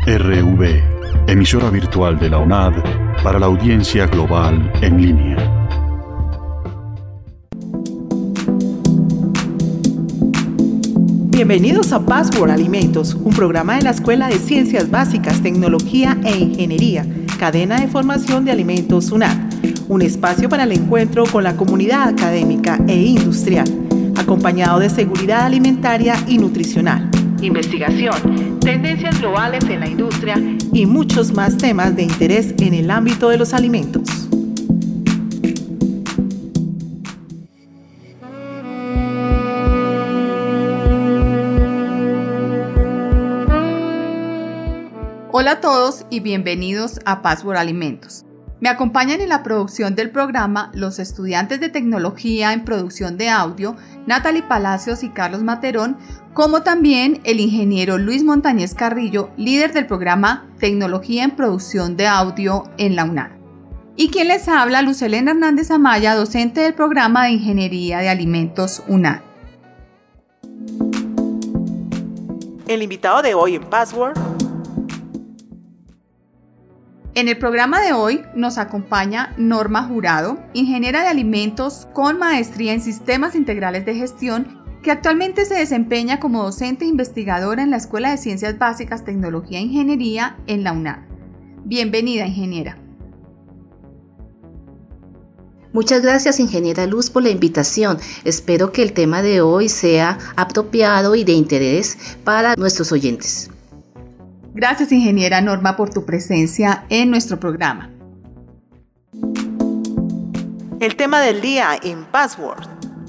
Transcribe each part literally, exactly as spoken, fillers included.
R V, emisora virtual de la U N A D para la audiencia global en línea. Bienvenidos a Password Alimentos, un programa de la Escuela de Ciencias Básicas, Tecnología e Ingeniería, cadena de formación de alimentos U N A D, un espacio para el encuentro con la comunidad académica e industrial, acompañado de seguridad alimentaria y nutricional, investigación, tendencias globales en la industria y muchos más temas de interés en el ámbito de los alimentos. Hola a todos y bienvenidos a Password Alimentos. Me acompañan en la producción del programa los estudiantes de Tecnología en Producción de Audio, Natalie Palacios y Carlos Materón, como también el ingeniero Luis Montañez Carrillo, líder del programa Tecnología en Producción de Audio en la U N A D. Y quien les habla, Lucelena Hernández Amaya, docente del programa de Ingeniería de Alimentos U N A D. El invitado de hoy en Password. En el programa de hoy nos acompaña Norma Jurado, ingeniera de alimentos con maestría en sistemas integrales de gestión, que actualmente se desempeña como docente e investigadora en la Escuela de Ciencias Básicas, Tecnología e Ingeniería en la U N A D. Bienvenida, ingeniera. Muchas gracias, ingeniera Luz, por la invitación. Espero que el tema de hoy sea apropiado y de interés para nuestros oyentes. Gracias, ingeniera Norma, por tu presencia en nuestro programa. El tema del día en Password.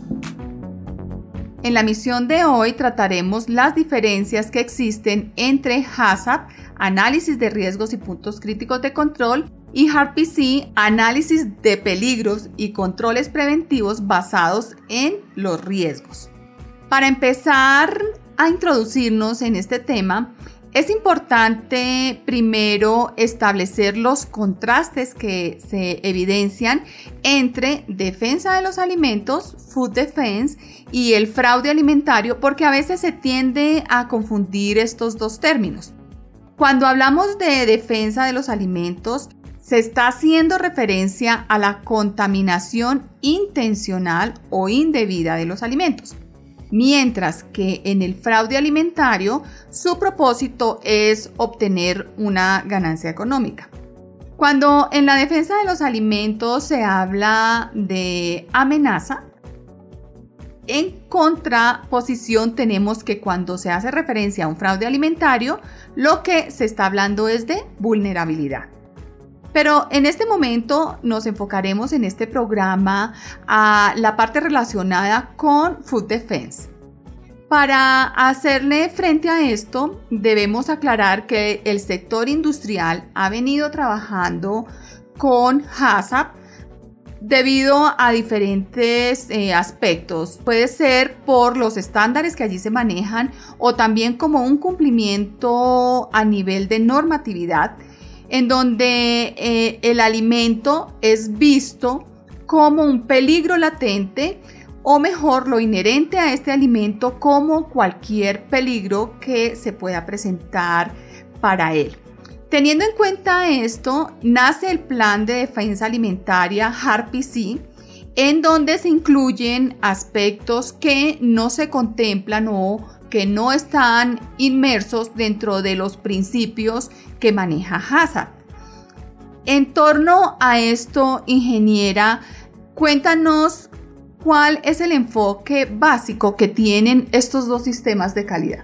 En la misión de hoy trataremos las diferencias que existen entre HACCP, análisis de riesgos y puntos críticos de control, y H A R P C, análisis de peligros y controles preventivos basados en los riesgos. Para empezar a introducirnos en este tema, es importante primero establecer los contrastes que se evidencian entre defensa de los alimentos, food defense, y el fraude alimentario, porque a veces se tiende a confundir estos dos términos. Cuando hablamos de defensa de los alimentos, se está haciendo referencia a la contaminación intencional o indebida de los alimentos. Mientras que en el fraude alimentario, su propósito es obtener una ganancia económica. Cuando en la defensa de los alimentos se habla de amenaza, en contraposición tenemos que cuando se hace referencia a un fraude alimentario, lo que se está hablando es de vulnerabilidad. Pero en este momento nos enfocaremos en este programa a la parte relacionada con Food Defense. Para hacerle frente a esto, debemos aclarar que el sector industrial ha venido trabajando con HACCP debido a diferentes eh, aspectos. Puede ser por los estándares que allí se manejan o también como un cumplimiento a nivel de normatividad, en donde eh, el alimento es visto como un peligro latente, o mejor, lo inherente a este alimento como cualquier peligro que se pueda presentar para él. Teniendo en cuenta esto, nace el Plan de Defensa Alimentaria H A R P C, en donde se incluyen aspectos que no se contemplan o que no están inmersos dentro de los principios que maneja HACCP. En torno a esto, ingeniera, cuéntanos cuál es el enfoque básico que tienen estos dos sistemas de calidad.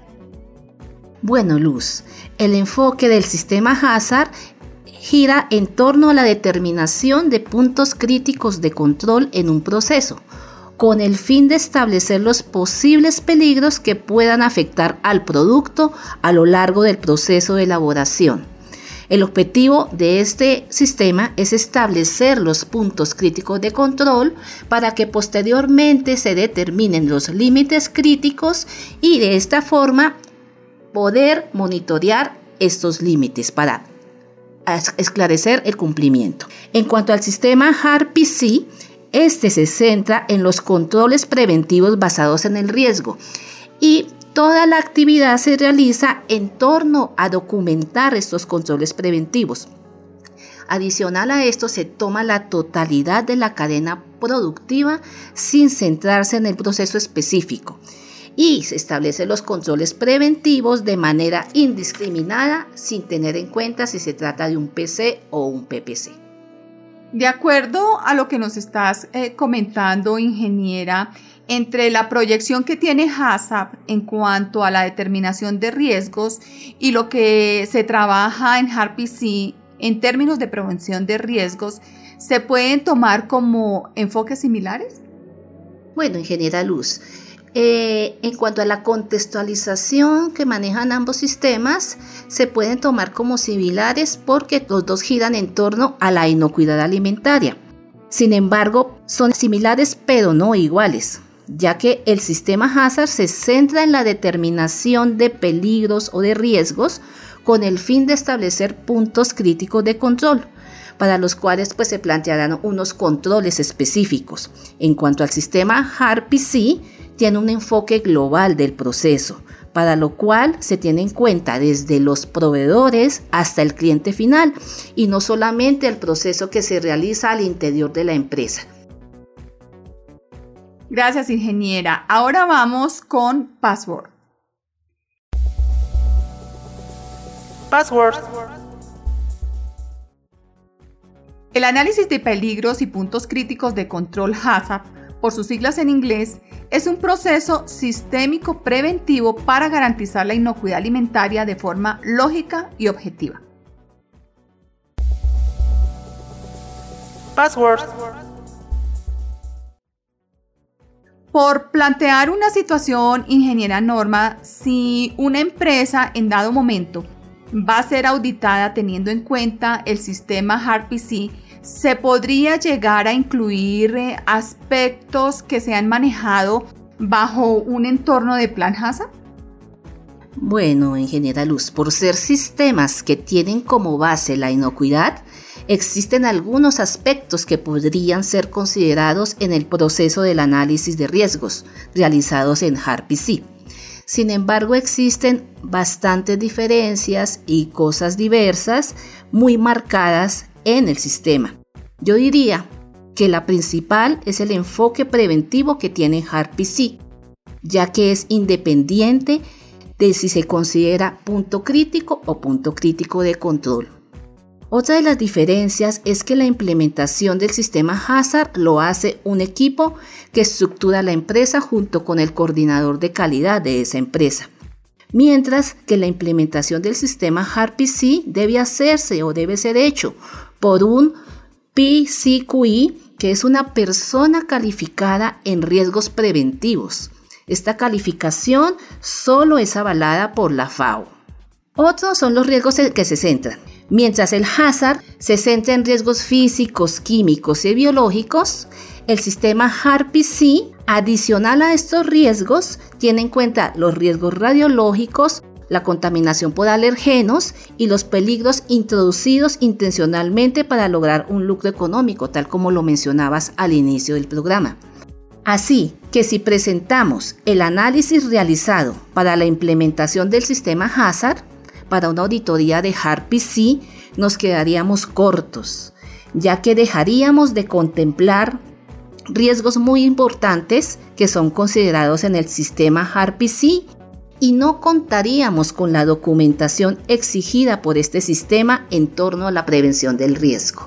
Bueno, Luz, el enfoque del sistema HACCP gira en torno a la determinación de puntos críticos de control en un proceso, con el fin de establecer los posibles peligros que puedan afectar al producto a lo largo del proceso de elaboración. El objetivo de este sistema es establecer los puntos críticos de control para que posteriormente se determinen los límites críticos y de esta forma poder monitorear estos límites para esclarecer el cumplimiento. En cuanto al sistema H A R P C, este se centra en los controles preventivos basados en el riesgo y toda la actividad se realiza en torno a documentar estos controles preventivos. Adicional a esto, se toma la totalidad de la cadena productiva sin centrarse en el proceso específico y se establecen los controles preventivos de manera indiscriminada sin tener en cuenta si se trata de un P C o un P P C. De acuerdo a lo que nos estás eh, comentando, ingeniera, entre la proyección que tiene HACCP en cuanto a la determinación de riesgos y lo que se trabaja en H A R P C en términos de prevención de riesgos, ¿se pueden tomar como enfoques similares? Bueno, ingeniera Luz, eh, en cuanto a la contextualización que manejan ambos sistemas, se pueden tomar como similares porque los dos giran en torno a la inocuidad alimentaria. Sin embargo, son similares pero no iguales, ya que el sistema HACCP se centra en la determinación de peligros o de riesgos con el fin de establecer puntos críticos de control, para los cuales pues, se plantearán unos controles específicos. En cuanto al sistema H A R P C, tiene un enfoque global del proceso, para lo cual se tiene en cuenta desde los proveedores hasta el cliente final, y no solamente el proceso que se realiza al interior de la empresa. Gracias, ingeniera. Ahora vamos con Password. Password. El análisis de peligros y puntos críticos de control HACCP, por sus siglas en inglés, es un proceso sistémico preventivo para garantizar la inocuidad alimentaria de forma lógica y objetiva. Password. Por plantear una situación, ingeniera Norma, si una empresa en dado momento va a ser auditada teniendo en cuenta el sistema H A R P C, ¿se podría llegar a incluir eh, aspectos que se han manejado bajo un entorno de plan HACCP? Bueno, ingeniera Luz, por ser sistemas que tienen como base la inocuidad, existen algunos aspectos que podrían ser considerados en el proceso del análisis de riesgos realizados en H A R P C. Sin embargo, existen bastantes diferencias y cosas diversas muy marcadas en el sistema. Yo diría que la principal es el enfoque preventivo que tiene H A R P C, ya que es independiente de si se considera punto crítico o punto crítico de control. Otra de las diferencias es que la implementación del sistema HACCP lo hace un equipo que estructura la empresa junto con el coordinador de calidad de esa empresa, mientras que la implementación del sistema H A R P C debe hacerse o debe ser hecho por un P C Q I, que es una persona calificada en riesgos preventivos. Esta calificación solo es avalada por la F A O. Otros son los riesgos en que se centran. Mientras el HACCP se centra en riesgos físicos, químicos y biológicos, el sistema H A R P C, adicional a estos riesgos, tiene en cuenta los riesgos radiológicos, la contaminación por alergenos y los peligros introducidos intencionalmente para lograr un lucro económico, tal como lo mencionabas al inicio del programa. Así que si presentamos el análisis realizado para la implementación del sistema HACCP, para una auditoría de H A R P C nos quedaríamos cortos, ya que dejaríamos de contemplar riesgos muy importantes que son considerados en el sistema H A R P C y no contaríamos con la documentación exigida por este sistema en torno a la prevención del riesgo.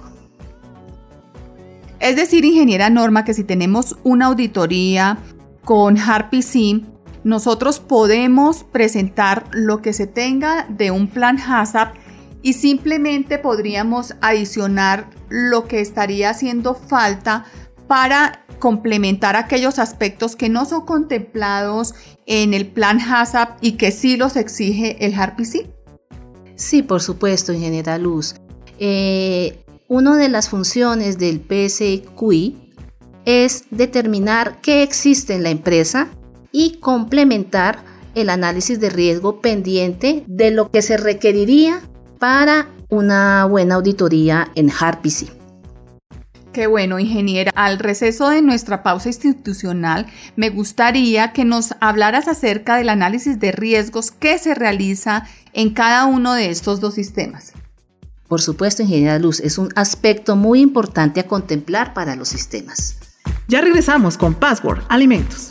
Es decir, ingeniera Norma, que si tenemos una auditoría con H A R P C, nosotros podemos presentar lo que se tenga de un plan HACCP y simplemente podríamos adicionar lo que estaría haciendo falta para complementar aquellos aspectos que no son contemplados en el plan HACCP y que sí los exige el H A R P C. Sí, por supuesto, ingeniera Luz. Eh, una de las funciones del P C Q I es determinar qué existe en la empresa y complementar el análisis de riesgo pendiente de lo que se requeriría para una buena auditoría en H A R P C. Qué bueno, ingeniera. Al receso de nuestra pausa institucional, me gustaría que nos hablaras acerca del análisis de riesgos que se realiza en cada uno de estos dos sistemas. Por supuesto, ingeniera Luz, es un aspecto muy importante a contemplar para los sistemas. Ya regresamos con Password Alimentos.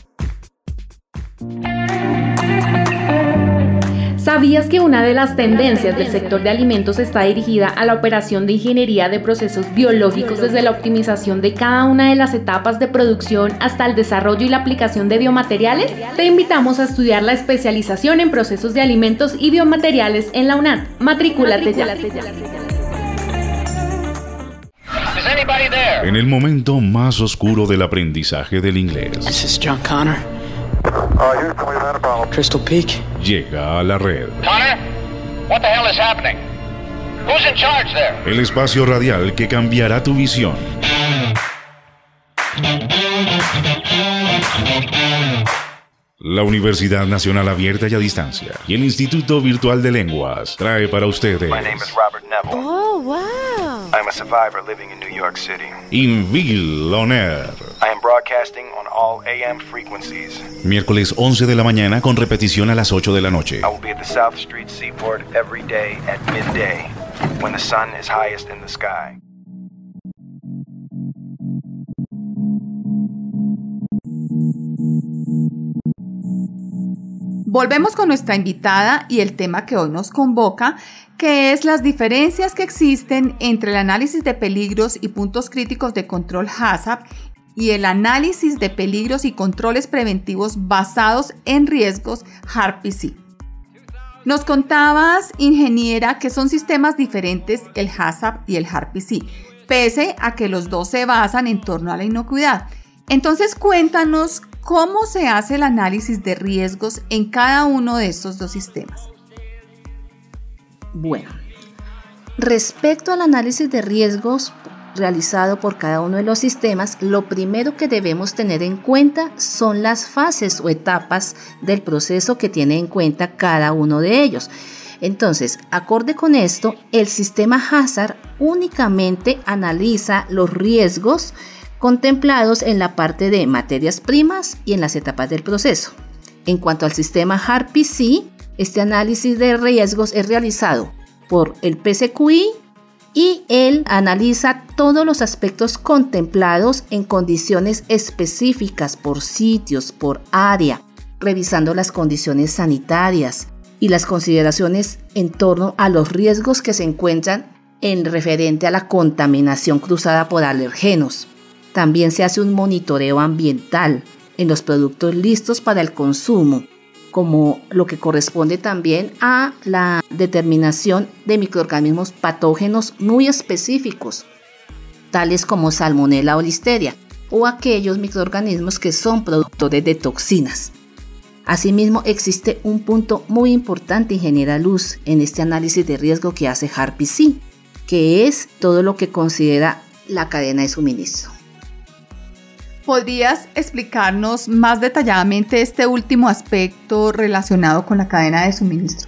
¿Sabías que una de las tendencias del sector de alimentos está dirigida a la operación de ingeniería de procesos biológicos desde la optimización de cada una de las etapas de producción hasta el desarrollo y la aplicación de biomateriales? Te invitamos a estudiar la especialización en procesos de alimentos y biomateriales en la UNAD. Matricúlate ya. En el momento más oscuro del aprendizaje del inglés, This is John Connor. Crystal Peak. llega a la red. Connor? What the hell is happening? Who's in charge there? El espacio radial que cambiará tu visión. La Universidad Nacional Abierta y a Distancia y el Instituto Virtual de Lenguas trae para ustedes My name is Robert Neville. Oh, wow. I'm a survivor living in New York City. Invil On Air. I am broadcasting on all A M frequencies. Miércoles once de la mañana con repetición a las ocho de la noche. I will be at the South Street Seaport every day at midday, when the sun is highest in the sky. Volvemos con nuestra invitada y el tema que hoy nos convoca, que es las diferencias que existen entre el análisis de peligros y puntos críticos de control HACCP y el análisis de peligros y controles preventivos basados en riesgos H A R P C. Nos contabas, ingeniera, que son sistemas diferentes el HACCP y el H A R P C, pese a que los dos se basan en torno a la inocuidad. Entonces, cuéntanos cómo se hace el análisis de riesgos en cada uno de estos dos sistemas. Bueno, respecto al análisis de riesgos realizado por cada uno de los sistemas, lo primero que debemos tener en cuenta son las fases o etapas del proceso que tiene en cuenta cada uno de ellos. Entonces, acorde con esto, el sistema HACCP únicamente analiza los riesgos contemplados en la parte de materias primas y en las etapas del proceso. En cuanto al sistema H A R P C, este análisis de riesgos es realizado por el P C Q I y él analiza todos los aspectos contemplados en condiciones específicas por sitios, por área, revisando las condiciones sanitarias y las consideraciones en torno a los riesgos que se encuentran en referente a la contaminación cruzada por alergenos. También se hace un monitoreo ambiental en los productos listos para el consumo, como lo que corresponde también a la determinación de microorganismos patógenos muy específicos, tales como Salmonella o Listeria, o aquellos microorganismos que son productores de toxinas. Asimismo, existe un punto muy importante, ingeniera Luz, en este análisis de riesgo que hace H A R P C, que es todo lo que considera la cadena de suministro. ¿Podrías explicarnos más detalladamente este último aspecto relacionado con la cadena de suministro?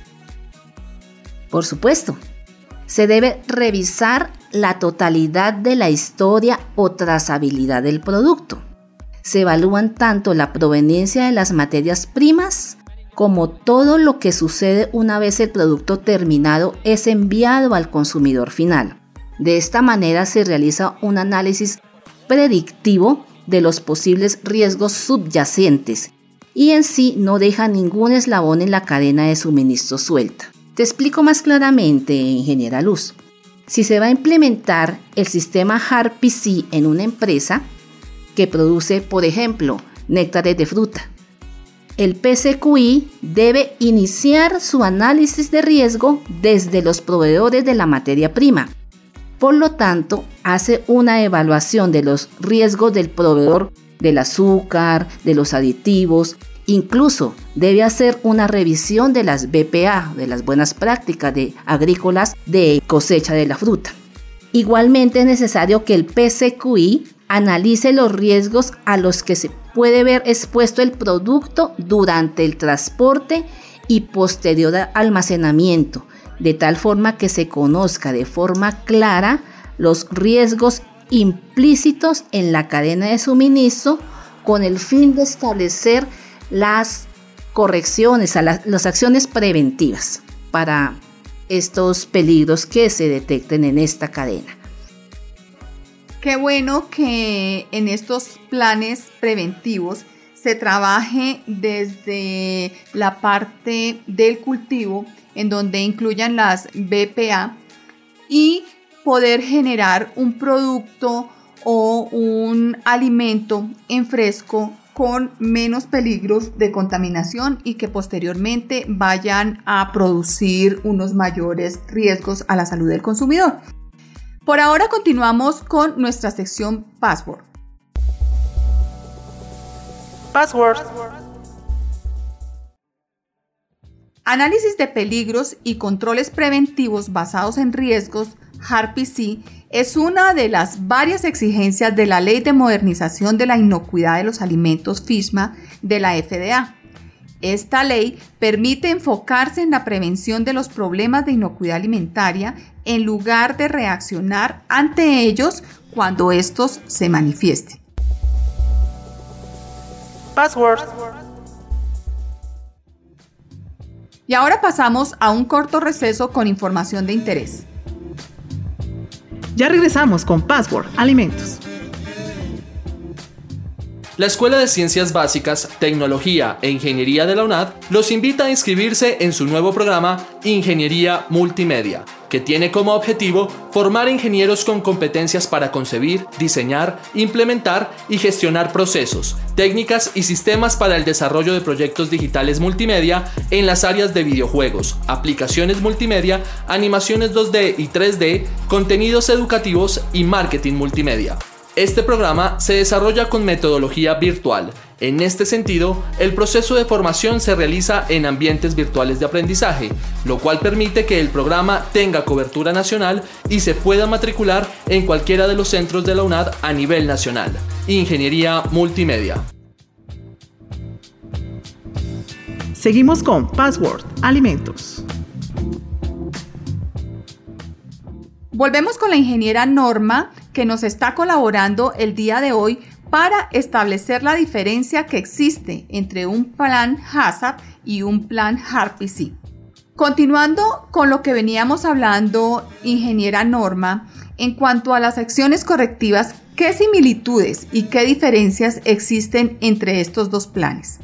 Por supuesto. Se debe revisar la totalidad de la historia o trazabilidad del producto. Se evalúan tanto la proveniencia de las materias primas como todo lo que sucede una vez el producto terminado es enviado al consumidor final. De esta manera se realiza un análisis predictivo de los posibles riesgos subyacentes y en sí no deja ningún eslabón en la cadena de suministro suelta. Te explico más claramente, ingeniera Luz. Si se va a implementar el sistema H A R P C en una empresa que produce, por ejemplo, néctares de fruta, el P C Q I debe iniciar su análisis de riesgo desde los proveedores de la materia prima. Por lo tanto, hace una evaluación de los riesgos del proveedor del azúcar, de los aditivos, incluso debe hacer una revisión de las B P A, de las buenas prácticas de agrícolas de cosecha de la fruta. Igualmente es necesario que el P C Q I analice los riesgos a los que se puede ver expuesto el producto durante el transporte y posterior almacenamiento, de tal forma que se conozca de forma clara los riesgos implícitos en la cadena de suministro con el fin de establecer las correcciones, a las, las acciones preventivas para estos peligros que se detecten en esta cadena. Qué bueno que en estos planes preventivos se trabaje desde la parte del cultivo, en donde incluyan las B P A, y poder generar un producto o un alimento en fresco con menos peligros de contaminación y que posteriormente vayan a producir unos mayores riesgos a la salud del consumidor. Por ahora continuamos con nuestra sección Password. Password. Análisis de peligros y controles preventivos basados en riesgos, H A R P C, es una de las varias exigencias de la Ley de Modernización de la Inocuidad de los Alimentos FISMA de la F D A. Esta ley permite enfocarse en la prevención de los problemas de inocuidad alimentaria en lugar de reaccionar ante ellos cuando estos se manifiesten. Password. Y ahora pasamos a un corto receso con información de interés. Ya regresamos con Password Alimentos. La Escuela de Ciencias Básicas, Tecnología e Ingeniería de la UNAD los invita a inscribirse en su nuevo programa Ingeniería Multimedia, que tiene como objetivo formar ingenieros con competencias para concebir, diseñar, implementar y gestionar procesos, técnicas y sistemas para el desarrollo de proyectos digitales multimedia en las áreas de videojuegos, aplicaciones multimedia, animaciones dos D y tres D, contenidos educativos y marketing multimedia. Este programa se desarrolla con metodología virtual. En este sentido, el proceso de formación se realiza en ambientes virtuales de aprendizaje, lo cual permite que el programa tenga cobertura nacional y se pueda matricular en cualquiera de los centros de la UNAD a nivel nacional. Ingeniería Multimedia. Seguimos con Password Alimentos. Volvemos con la ingeniera Norma, que nos está colaborando el día de hoy para establecer la diferencia que existe entre un plan HACCP y un plan H A R P C. Continuando con lo que veníamos hablando, ingeniera Norma, en cuanto a las acciones correctivas, ¿qué similitudes y qué diferencias existen entre estos dos planes?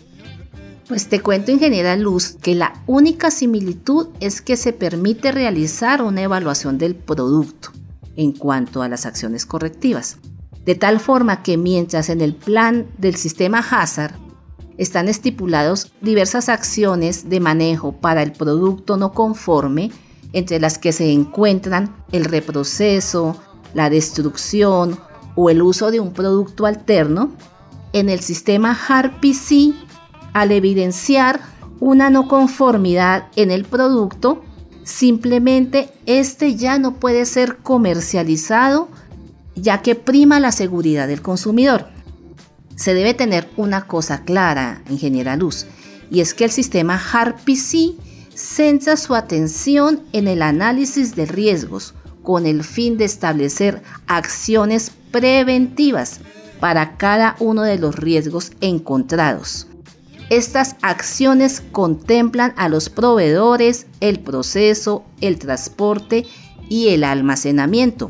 Pues te cuento, ingeniera Luz, que la única similitud es que se permite realizar una evaluación del producto en cuanto a las acciones correctivas. De tal forma que mientras en el plan del sistema Hazard están estipulados diversas acciones de manejo para el producto no conforme, entre las que se encuentran el reproceso, la destrucción o el uso de un producto alterno, en el sistema H A R P C, al evidenciar una no conformidad en el producto, simplemente este ya no puede ser comercializado, ya que prima la seguridad del consumidor. Se debe tener una cosa clara, ingeniera Luz, y es que el sistema H A R P C centra su atención en el análisis de riesgos con el fin de establecer acciones preventivas para cada uno de los riesgos encontrados. Estas acciones contemplan a los proveedores, el proceso, el transporte y el almacenamiento,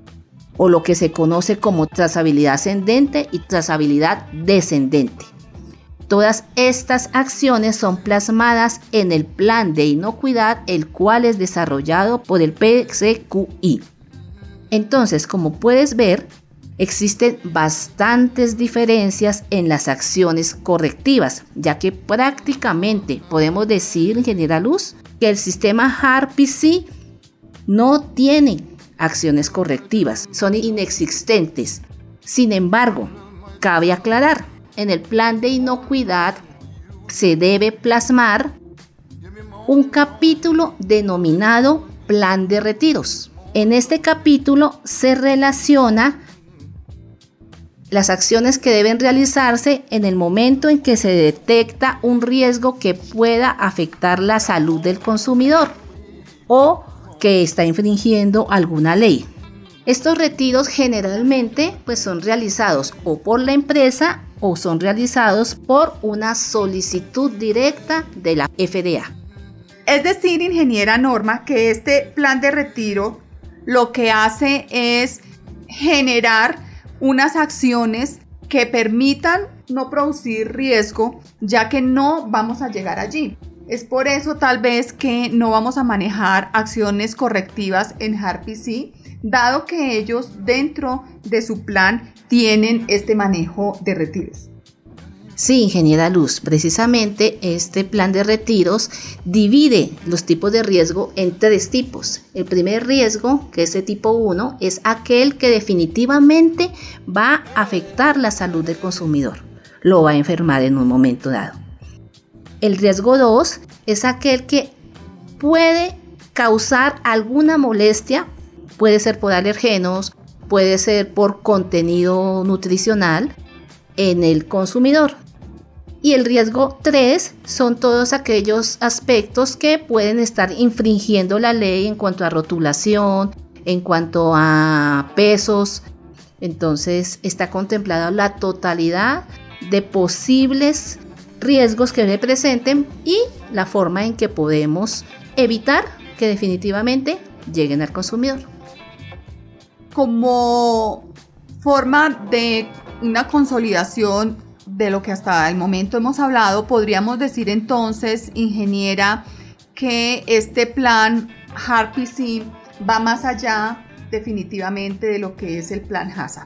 o lo que se conoce como trazabilidad ascendente y trazabilidad descendente. Todas estas acciones son plasmadas en el plan de inocuidad, el cual es desarrollado por el P C Q I. Entonces, como puedes ver, existen bastantes diferencias en las acciones correctivas, ya que prácticamente podemos decir, ingeniera Luz, que el sistema H A R P C no tiene acciones correctivas, son inexistentes. Sin embargo, cabe aclarar, en el plan de inocuidad se debe plasmar un capítulo denominado Plan de Retiros. En este capítulo se relaciona las acciones que deben realizarse en el momento en que se detecta un riesgo que pueda afectar la salud del consumidor o que está infringiendo alguna ley. Estos retiros generalmente pues, son realizados o por la empresa o son realizados por una solicitud directa de la F D A. Es decir, ingeniera Norma, que este plan de retiro lo que hace es generar unas acciones que permitan no producir riesgo, ya que no vamos a llegar allí. Es por eso tal vez que no vamos a manejar acciones correctivas en H A R P C, dado que ellos dentro de su plan tienen este manejo de retiros. Sí, ingeniera Luz, precisamente este plan de retiros divide los tipos de riesgo en tres tipos. El primer riesgo, que es el tipo uno, es aquel que definitivamente va a afectar la salud del consumidor, lo va a enfermar en un momento dado. El riesgo dos es aquel que puede causar alguna molestia, puede ser por alergenos, puede ser por contenido nutricional en el consumidor. Y el riesgo tres son todos aquellos aspectos que pueden estar infringiendo la ley en cuanto a rotulación, en cuanto a pesos. Entonces está contemplada la totalidad de posibles riesgos que representen y la forma en que podemos evitar que definitivamente lleguen al consumidor. Como forma de una consolidación de lo que hasta el momento hemos hablado, podríamos decir entonces, ingeniera, que este plan H A R P C va más allá definitivamente de lo que es el plan HACCP.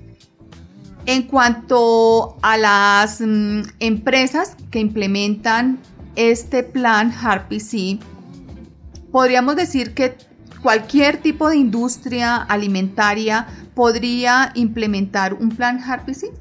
En cuanto a las mm, empresas que implementan este plan H A R P C, podríamos decir que cualquier tipo de industria alimentaria podría implementar un plan H A R P C.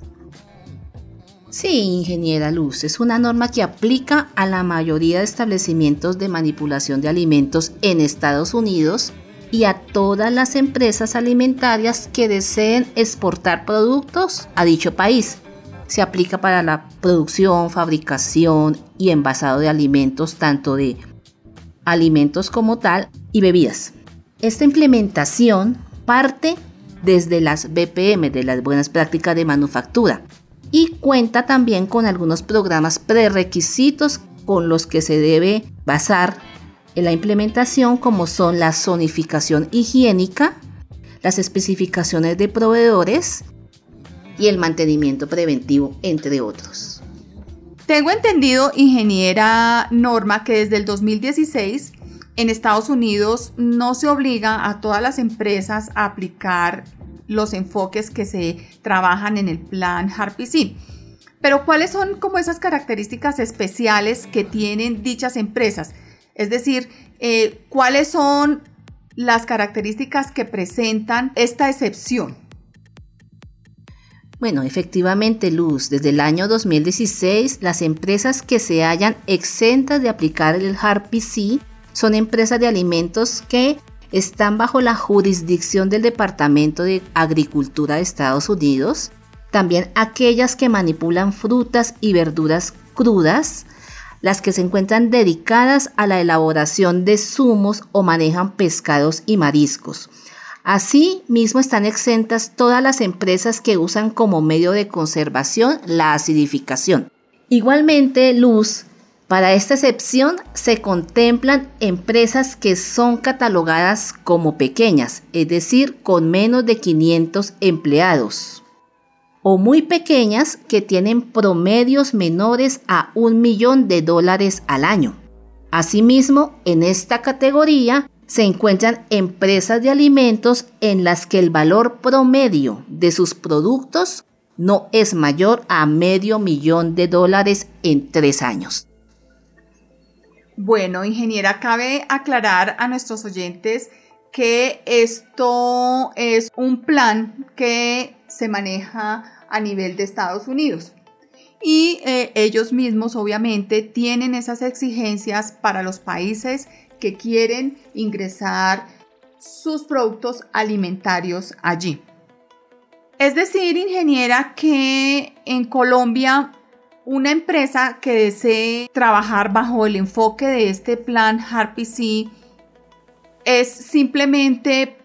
Sí, ingeniera Luz, es una norma que aplica a la mayoría de establecimientos de manipulación de alimentos en Estados Unidos y a todas las empresas alimentarias que deseen exportar productos a dicho país. Se aplica para la producción, fabricación y envasado de alimentos, tanto de alimentos como tal y bebidas. Esta implementación parte desde las B P M, de las buenas prácticas de manufactura, y cuenta también con algunos programas prerequisitos con los que se debe basar en la implementación, como son la zonificación higiénica, las especificaciones de proveedores y el mantenimiento preventivo, entre otros. Tengo entendido, ingeniera Norma, que desde el dos mil dieciséis en Estados Unidos no se obliga a todas las empresas a aplicar los enfoques que se trabajan en el plan H A R P C. Pero ¿cuáles son como esas características especiales que tienen dichas empresas? Es decir, eh, ¿cuáles son las características que presentan esta excepción? Bueno, efectivamente, Luz, desde el año dos mil dieciséis, las empresas que se hallan exentas de aplicar el H A R P C son empresas de alimentos que están bajo la jurisdicción del Departamento de Agricultura de Estados Unidos, también aquellas que manipulan frutas y verduras crudas, las que se encuentran dedicadas a la elaboración de zumos o manejan pescados y mariscos. Asimismo están exentas todas las empresas que usan como medio de conservación la acidificación. Igualmente, Luz, para esta excepción se contemplan empresas que son catalogadas como pequeñas, es decir, con menos de quinientos empleados, o muy pequeñas que tienen promedios menores a un millón de dólares al año. Asimismo, en esta categoría se encuentran empresas de alimentos en las que el valor promedio de sus productos no es mayor a medio millón de dólares en tres años. Bueno, ingeniera, cabe aclarar a nuestros oyentes que esto es un plan que se maneja a nivel de Estados Unidos y eh, ellos mismos obviamente tienen esas exigencias para los países que quieren ingresar sus productos alimentarios allí. Es decir, ingeniera, que en Colombia una empresa que desee trabajar bajo el enfoque de este plan H A R P C es simplemente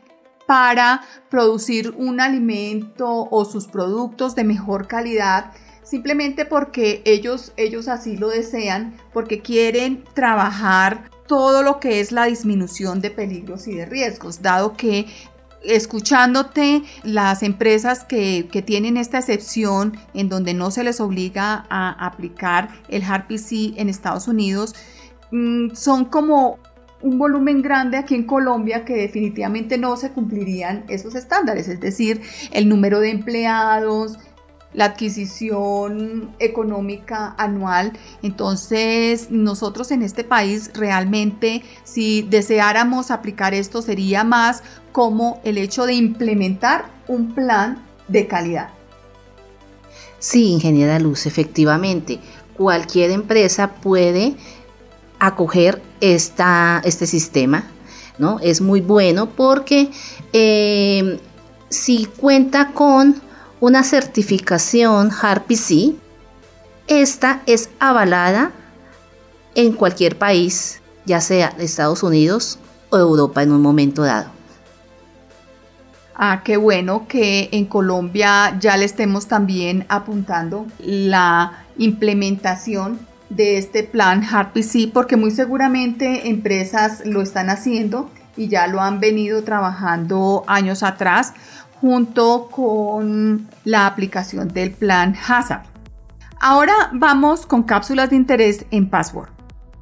para producir un alimento o sus productos de mejor calidad, simplemente porque ellos, ellos así lo desean, porque quieren trabajar todo lo que es la disminución de peligros y de riesgos, dado que escuchándote, las empresas que, que tienen esta excepción en donde no se les obliga a aplicar el H A R P C en Estados Unidos, mmm, son como un volumen grande aquí en Colombia que definitivamente no se cumplirían esos estándares, es decir, el número de empleados, la adquisición económica anual. Entonces nosotros en este país realmente, si deseáramos aplicar esto, sería más como el hecho de implementar un plan de calidad. Sí, ingeniera Luz, efectivamente, cualquier empresa puede acoger esta, este sistema, ¿no? Es muy bueno porque eh, si cuenta con una certificación H A R P C, esta es avalada en cualquier país, ya sea Estados Unidos o Europa en un momento dado. Ah, qué bueno que en Colombia ya le estemos también apuntando la implementación de este plan H A R P C, porque muy seguramente empresas lo están haciendo y ya lo han venido trabajando años atrás, junto con la aplicación del plan Hazard. Ahora vamos con cápsulas de interés en Password.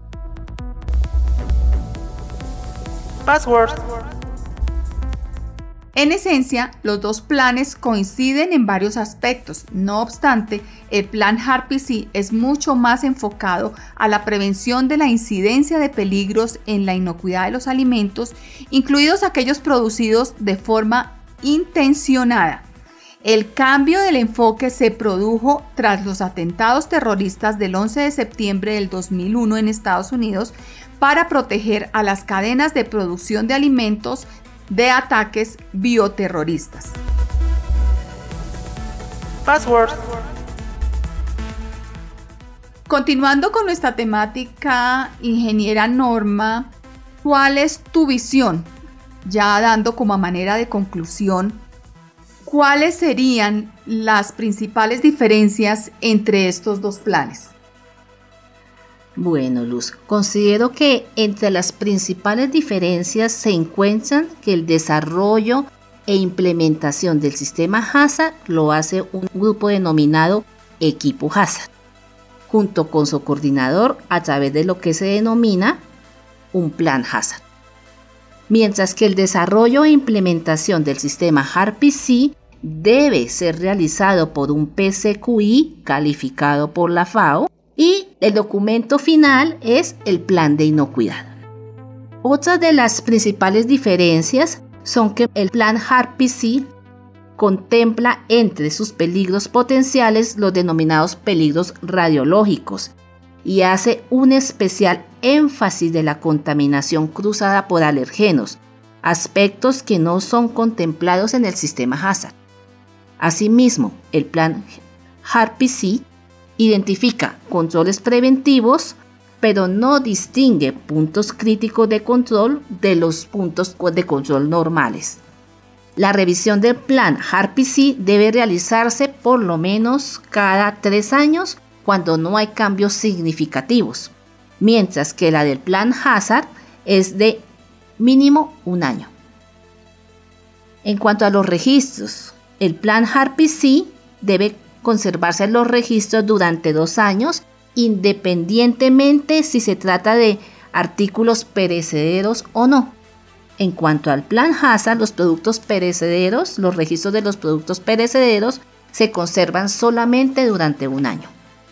Password. En esencia, los dos planes coinciden en varios aspectos. No obstante, el plan H A R P C es mucho más enfocado a la prevención de la incidencia de peligros en la inocuidad de los alimentos, incluidos aquellos producidos de forma intencionada. El cambio del enfoque se produjo tras los atentados terroristas del once de septiembre del dos mil uno en Estados Unidos para proteger a las cadenas de producción de alimentos de ataques bioterroristas. Password. Continuando con nuestra temática, ingeniera Norma, ¿cuál es tu visión? Ya dando como a manera de conclusión, ¿cuáles serían las principales diferencias entre estos dos planes? Bueno, Luz, considero que entre las principales diferencias se encuentran que el desarrollo e implementación del sistema Hazard lo hace un grupo denominado Equipo Hazard, junto con su coordinador a través de lo que se denomina un plan Hazard. Mientras que el desarrollo e implementación del sistema H A R P C debe ser realizado por un P C Q I calificado por la F A O y el documento final es el plan de inocuidad. Otras de las principales diferencias son que el plan H A R P C contempla entre sus peligros potenciales los denominados peligros radiológicos y hace un especial énfasis de la contaminación cruzada por alergenos, aspectos que no son contemplados en el sistema Hazard. Asimismo, el plan H A R P C identifica controles preventivos, pero no distingue puntos críticos de control de los puntos de control normales. La revisión del plan H A R P C debe realizarse por lo menos cada tres años cuando no hay cambios significativos, mientras que la del plan Hazard es de mínimo un año. En cuanto a los registros, el plan H A R P C debe conservarse en los registros durante dos años, independientemente si se trata de artículos perecederos o no. En cuanto al plan Hazard, los productos perecederos, los registros de los productos perecederos se conservan solamente durante un año.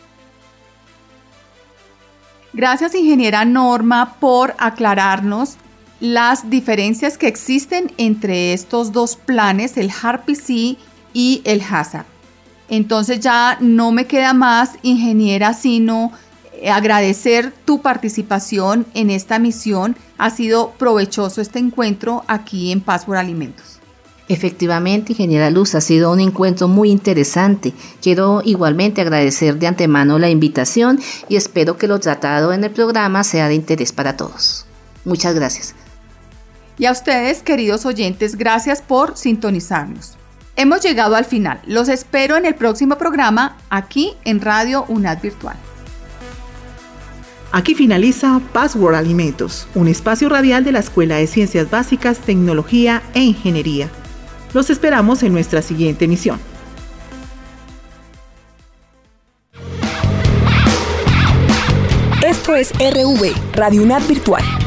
Gracias, ingeniera Norma, por aclararnos las diferencias que existen entre estos dos planes, el H A R P C y el Hazard. Entonces ya no me queda más, ingeniera, sino agradecer tu participación en esta misión. Ha sido provechoso este encuentro aquí en Password Alimentos. Efectivamente, ingeniera Luz, ha sido un encuentro muy interesante. Quiero igualmente agradecer de antemano la invitación y espero que lo tratado en el programa sea de interés para todos. Muchas gracias. Y a ustedes, queridos oyentes, gracias por sintonizarnos. Hemos llegado al final. Los espero en el próximo programa aquí en Radio UNAD Virtual. Aquí finaliza Password Alimentos, un espacio radial de la Escuela de Ciencias Básicas, Tecnología e Ingeniería. Los esperamos en nuestra siguiente emisión. Esto es R V, Radio UNAD Virtual.